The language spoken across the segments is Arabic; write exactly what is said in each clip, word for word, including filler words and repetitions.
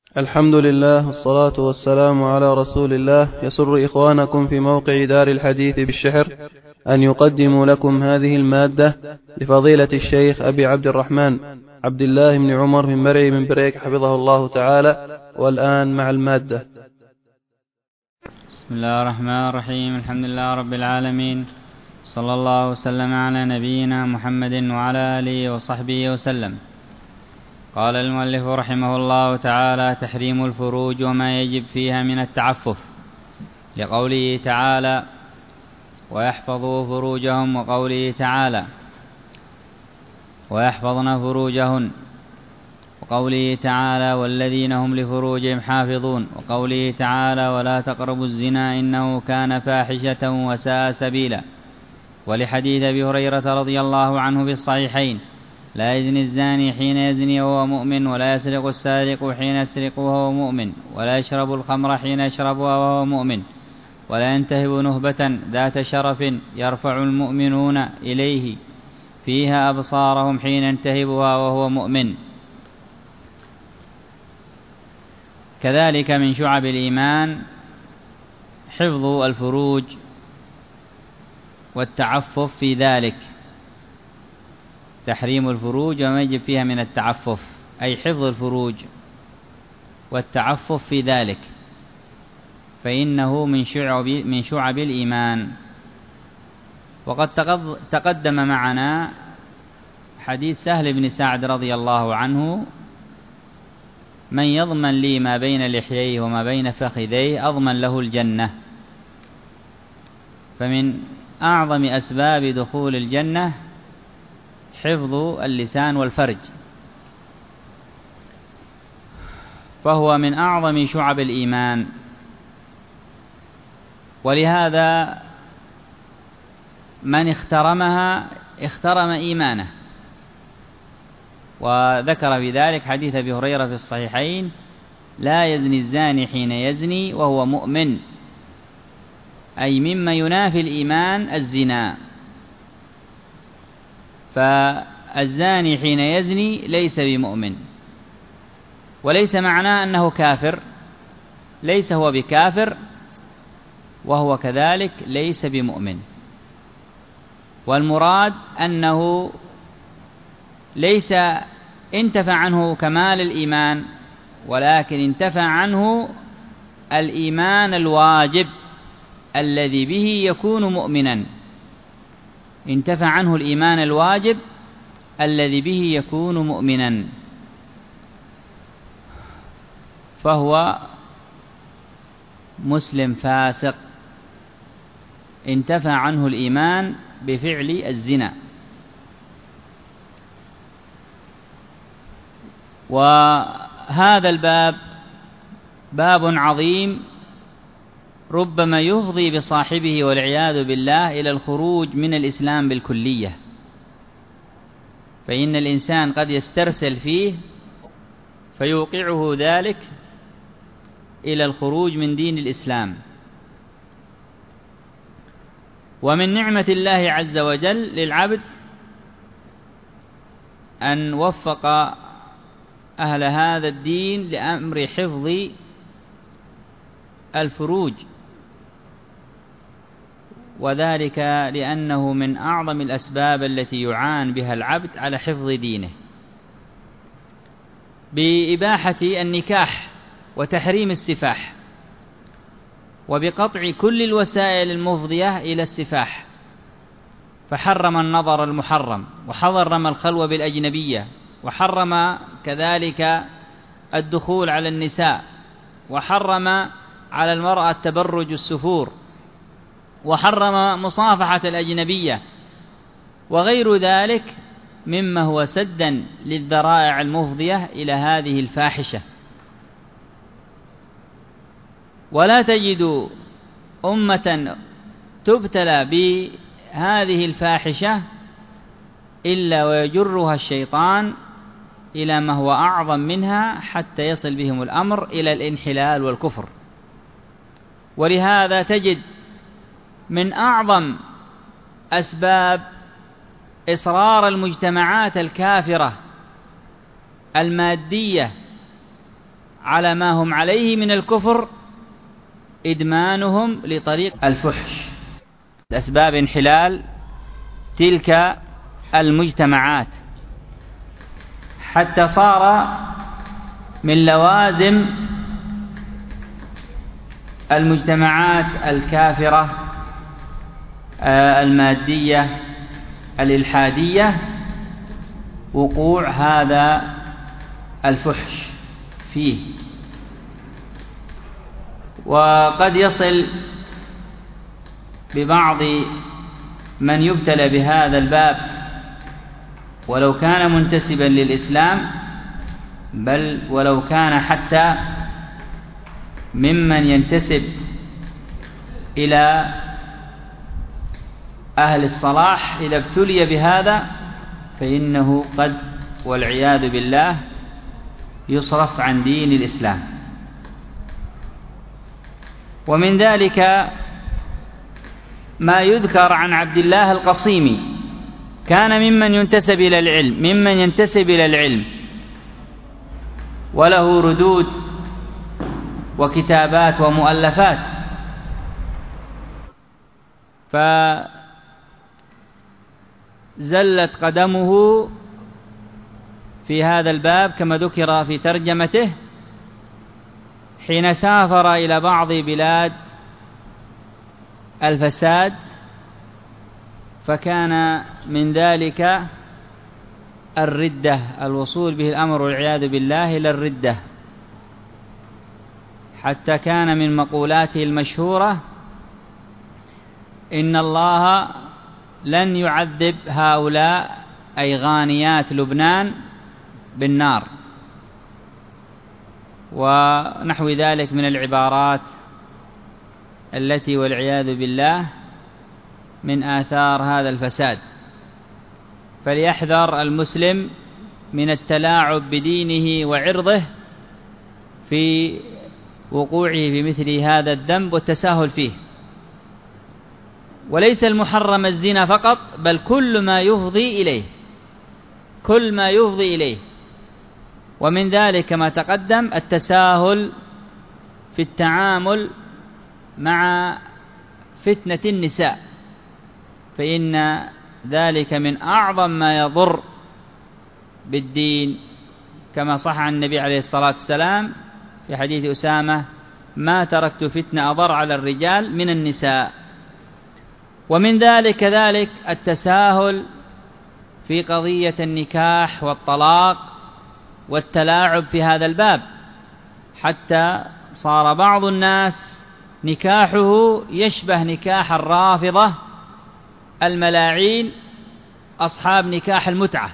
الحمد لله والصلاة والسلام على رسول الله. يسر إخوانكم في موقع دار الحديث بالشحر أن يقدموا لكم هذه المادة لفضيلة الشيخ أبي عبد الرحمن عبد الله بن عمر من مرعي من بريك حفظه الله تعالى. والآن مع المادة. بسم الله الرحمن الرحيم. الحمد لله رب العالمين، صلى الله وسلم على نبينا محمد وعلى آله وصحبه وسلم. قال المؤلف رحمه الله تعالى: تحريم الفروج وما يجب فيها من التعفف، لقوله تعالى: ويحفظوا فروجهم، وقوله تعالى: ويحفظن فروجهن، وقوله تعالى: والذين هم لفروجهم حافظون، وقوله تعالى: ولا تقربوا الزنا إنه كان فاحشة وساء سبيلا. ولحديث أبي هريرة رضي الله عنه في الصحيحين: لا يزني الزاني حين يزني وهو مؤمن، ولا يسرق السارق حين يسرق وهو مؤمن، ولا يشرب الخمر حين يشربها وهو مؤمن، ولا ينتهب نهبة ذات شرف يرفع المؤمنون إليه فيها أبصارهم حين ينتهبها وهو مؤمن. كذلك من شعب الإيمان حفظ الفروج والتعفف في ذلك. تحريم الفروج وما يجب فيها من التعفف، أي حفظ الفروج والتعفف في ذلك، فإنه من شعب, من شعب الإيمان. وقد تقدم معنا حديث سهل بن سعد رضي الله عنه: من يضمن لي ما بين لحييه وما بين فخذيه أضمن له الجنة. فمن أعظم أسباب دخول الجنة حفظ اللسان والفرج، فهو من أعظم شعب الإيمان، ولهذا من اخترمها اخترم إيمانه. وذكر في ذلك حديث أبي هريرة في الصحيحين: لا يزني الزاني حين يزني وهو مؤمن، أي مما ينافي الإيمان الزنا. فالزاني حين يزني ليس بمؤمن، وليس معناه أنه كافر، ليس هو بكافر، وهو كذلك ليس بمؤمن. والمراد أنه ليس انتفى عنه كمال الإيمان، ولكن انتفى عنه الإيمان الواجب الذي به يكون مؤمنا، انتفى عنه الإيمان الواجب الذي به يكون مؤمنا، فهو مسلم فاسق انتفى عنه الإيمان بفعل الزنا. وهذا الباب باب عظيم ربما يفضي بصاحبه والعياذ بالله إلى الخروج من الإسلام بالكلية، فإن الإنسان قد يسترسل فيه فيوقعه ذلك إلى الخروج من دين الإسلام. ومن نعمة الله عز وجل للعبد أن وفق أهل هذا الدين لأمر حفظ الفروج، وذلك لأنه من أعظم الأسباب التي يعان بها العبد على حفظ دينه، بإباحة النكاح وتحريم السفاح، وبقطع كل الوسائل المفضية إلى السفاح، فحرم النظر المحرم، وحرم الخلوة بالأجنبية، وحرم كذلك الدخول على النساء، وحرم على المرأة التبرج السفور، وحرم مصافحة الأجنبية، وغير ذلك مما هو سدا للذرائع المفضية إلى هذه الفاحشة. ولا تجد أمة تبتلى بهذه الفاحشة إلا ويجرها الشيطان إلى ما هو أعظم منها، حتى يصل بهم الأمر إلى الانحلال والكفر. ولهذا تجد من أعظم أسباب إصرار المجتمعات الكافرة المادية على ما هم عليه من الكفر إدمانهم لطريق الفحش. أسباب انحلال تلك المجتمعات حتى صار من لوازم المجتمعات الكافرة المادية الإلحادية وقوع هذا الفحش فيه. وقد يصل ببعض من يبتلى بهذا الباب ولو كان منتسبا للإسلام، بل ولو كان حتى ممن ينتسب إلى أهل الصلاح، إذا ابتلي بهذا فإنه قد والعياذ بالله يصرف عن دين الإسلام. ومن ذلك ما يذكر عن عبد الله القصيمي، كان ممن ينتسب إلى العلم ممن ينتسب إلى العلم وله ردود وكتابات ومؤلفات، فزلت قدمه في هذا الباب كما ذكر في ترجمته حين سافر إلى بعض بلاد الفساد، فكان من ذلك الردة، الوصول به الأمر والعياذ بالله إلى الردة، حتى كان من مقولاته المشهورة: إن الله لن يعذب هؤلاء أي غانيات لبنان بالنار، ونحو ذلك من العبارات التي والعياذ بالله من آثار هذا الفساد. فليحذر المسلم من التلاعب بدينه وعرضه في وقوعه في مثل هذا الذنب والتساهل فيه. وليس المحرم الزنا فقط، بل كل ما يفضي إليه كل ما يفضي إليه ومن ذلك ما تقدم التساهل في التعامل مع فتنة النساء، فإن ذلك من أعظم ما يضر بالدين، كما صح عن النبي عليه الصلاة والسلام في حديث أسامة: ما تركت فتنة أضر على الرجال من النساء. ومن ذلك كذلك التساهل في قضية النكاح والطلاق والتلاعب في هذا الباب، حتى صار بعض الناس نكاحه يشبه نكاح الرافضة الملاعين أصحاب نكاح المتعة،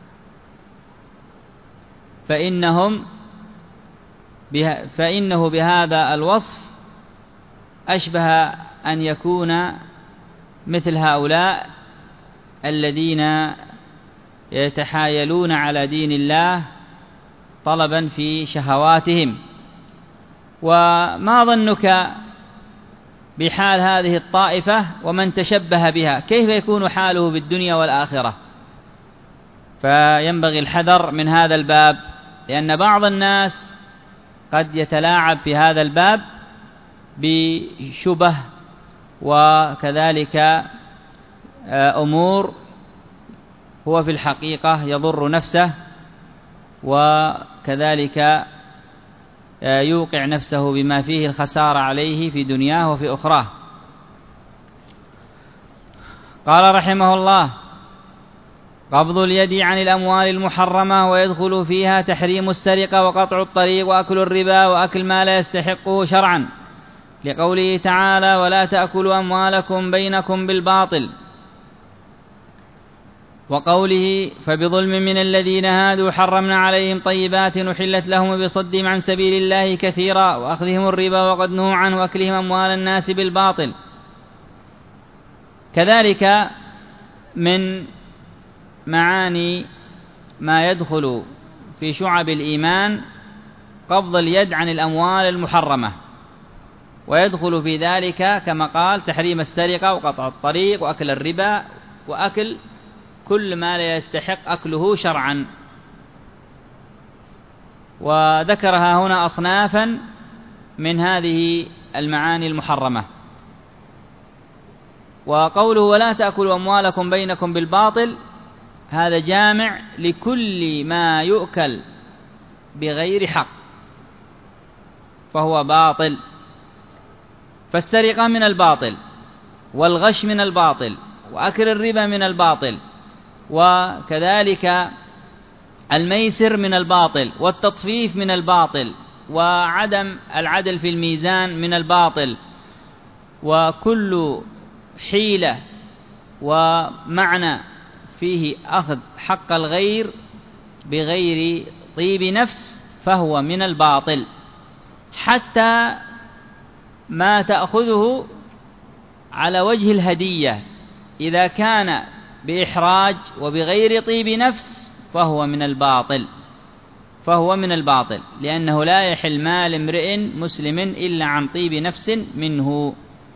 فإنهم به فإنه بهذا الوصف أشبه أن يكون مثل هؤلاء الذين يتحايلون على دين الله طلبا في شهواتهم. وما ظنك بحال هذه الطائفة ومن تشبه بها؟ كيف يكون حاله بالدنيا والآخرة؟ فينبغي الحذر من هذا الباب، لأن بعض الناس قد يتلاعب في هذا الباب بشبه وكذلك أمور هو في الحقيقة يضر نفسه، وكذلك يوقع نفسه بما فيه الخسارة عليه في دنياه وفي أخراه. قال رحمه الله: قبض اليد عن الأموال المحرمة، ويدخل فيها تحريم السرقة وقطع الطريق وأكل الربا وأكل ما لا يستحقه شرعا، لقوله تعالى: ولا تأكلوا أموالكم بينكم بالباطل، وقوله: فبظلم من الذين هادوا حرمنا عليهم طيبات أحلت لهم بصدهم عن سبيل الله كثيرا وأخذهم الربا وقد نهوا عنه وأكلهم أموال الناس بالباطل. كذلك من معاني ما يدخل في شعب الإيمان قبض اليد عن الأموال المحرمة، ويدخل في ذلك كما قال تحريم السرقة وقطع الطريق وأكل الربا وأكل كل ما لا يستحق أكله شرعا. وذكرها هنا أصنافا من هذه المعاني المحرمة. وقوله ولا تأكلوا أموالكم بينكم بالباطل هذا جامع لكل ما يؤكل بغير حق فهو باطل. فالسرقة من الباطل، والغش من الباطل، وأكل الربا من الباطل، وكذلك الميسر من الباطل، والتطفيف من الباطل، وعدم العدل في الميزان من الباطل، وكل حيلة ومعنى فيه أخذ حق الغير بغير طيب نفس فهو من الباطل، حتى ما تأخذه على وجه الهدية إذا كان بإحراج وبغير طيب نفس فهو من الباطل فهو من الباطل لأنه لا يحل مال امرئ مسلم إلا عن طيب نفس منه.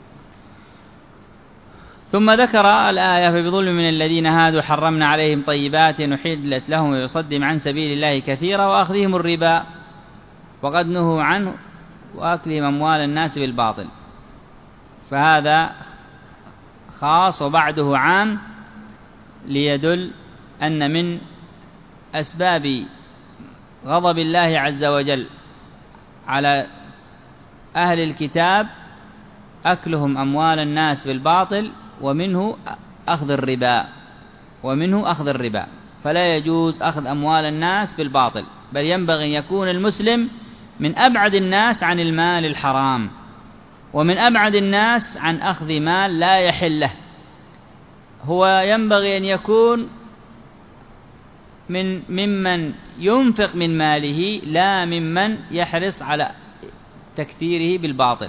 ثم ذكر الآية فبظلم من الذين هادوا حرمنا عليهم طيبات أحلت لهم ويصدم عن سبيل الله كثيرا وأخذهم الربا وقد نهوا عنه وأكلهم أموال الناس بالباطل. فهذا خاص وبعده عام ليدل أن من أسباب غضب الله عز وجل على أهل الكتاب أكلهم أموال الناس بالباطل ومنه أخذ الربا ومنه أخذ الربا فلا يجوز أخذ أموال الناس بالباطل، بل ينبغي أن يكون المسلم من أبعد الناس عن المال الحرام ومن أبعد الناس عن أخذ مال لا يحل له. هو ينبغي أن يكون من ممن ينفق من ماله لا ممن يحرص على تكثيره بالباطل.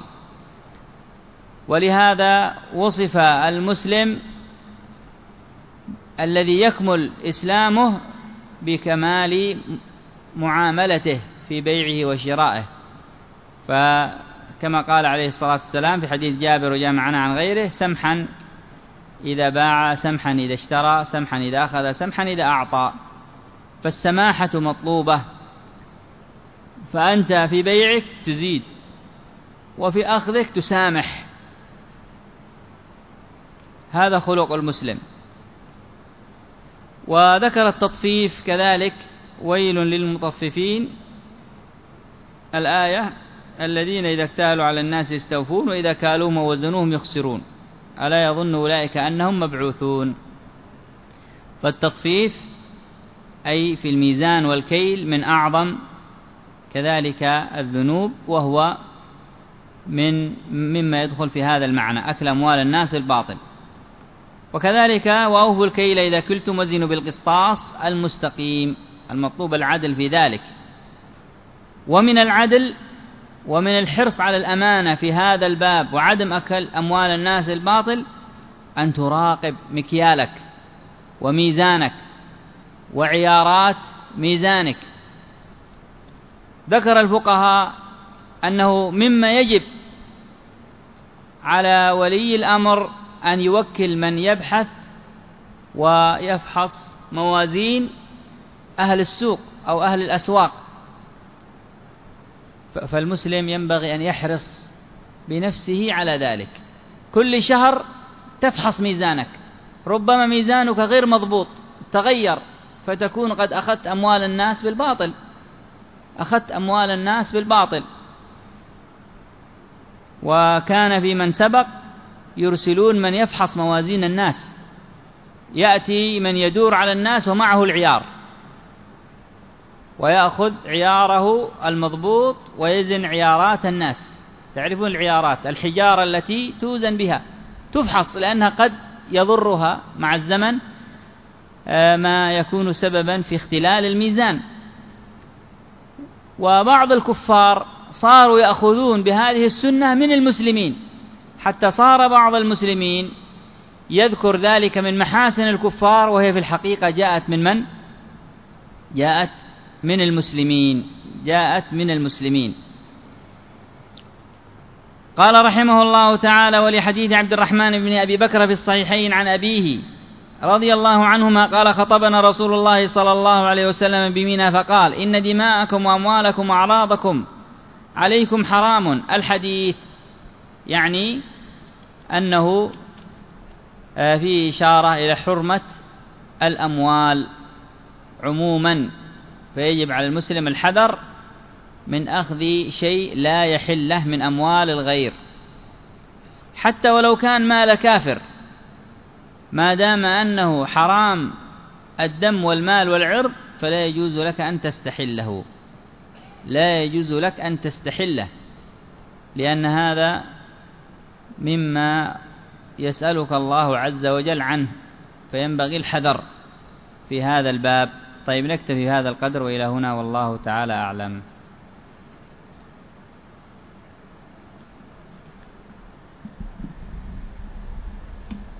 ولهذا وصف المسلم الذي يكمل إسلامه بكمال معاملته في بيعه وشرائه، فكما قال عليه الصلاة والسلام في حديث جابر وجاء معنا عن غيره: سمحا إذا باع، سمحا إذا اشترى، سمحا إذا أخذ، سمحا إذا أعطى. فالسماحة مطلوبة، فأنت في بيعك تزيد وفي أخذك تسامح، هذا خلق المسلم. وذكر التطفيف كذلك: ويل للمطففين، الآية: الذين إذا اكتالوا على الناس يستوفون وإذا كالوهم ووزنوهم يخسرون ألا يظن أولئك أنهم مبعوثون. فالتطفيف أي في الميزان والكيل من أعظم كذلك الذنوب، وهو من مما يدخل في هذا المعنى، أكل أموال الناس الباطل. وكذلك وأوفوا الكيل إذا كلتم وزنوا بالقسطاس المستقيم، المطلوب العدل في ذلك. ومن العدل ومن الحرص على الأمانة في هذا الباب وعدم أكل أموال الناس الباطل أن تراقب مكيالك وميزانك وعيارات ميزانك. ذكر الفقهاء أنه مما يجب على ولي الأمر أن يوكل من يبحث ويفحص موازين أهل السوق أو أهل الأسواق. فالمسلم ينبغي أن يحرص بنفسه على ذلك. كل شهر تفحص ميزانك، ربما ميزانك غير مضبوط تغير، فتكون قد أخذت أموال الناس بالباطل أخذت أموال الناس بالباطل. وكان في من سبق يرسلون من يفحص موازين الناس، يأتي من يدور على الناس ومعه العيار ويأخذ عياره المضبوط ويزن عيارات الناس. تعرفون العيارات، الحجارة التي توزن بها تفحص، لأنها قد يضرها مع الزمن ما يكون سببا في اختلال الميزان. وبعض الكفار صاروا يأخذون بهذه السنة من المسلمين، حتى صار بعض المسلمين يذكر ذلك من محاسن الكفار، وهي في الحقيقة جاءت من من؟ جاءت من المسلمين جاءت من المسلمين. قال رحمه الله تعالى: ولحديث عبد الرحمن بن أبي بكر في الصحيحين عن أبيه رضي الله عنهما قال خطبنا رسول الله صلى الله عليه وسلم بمنى فقال إن دماءكم وأموالكم وأعراضكم عليكم حرام. الحديث يعني أنه فيه إشارة إلى حرمة الأموال عموما، فيجب على المسلم الحذر من أخذ شيء لا يحله من أموال الغير حتى ولو كان مال كافر، ما دام أنه حرام الدم والمال والعرض فلا يجوز لك أن تستحله، لا يجوز لك أن تستحله، لأن هذا مما يسألك الله عز وجل عنه، فينبغي الحذر في هذا الباب. طيب نكتفي هذا القدر وإلى هنا، والله تعالى أعلم.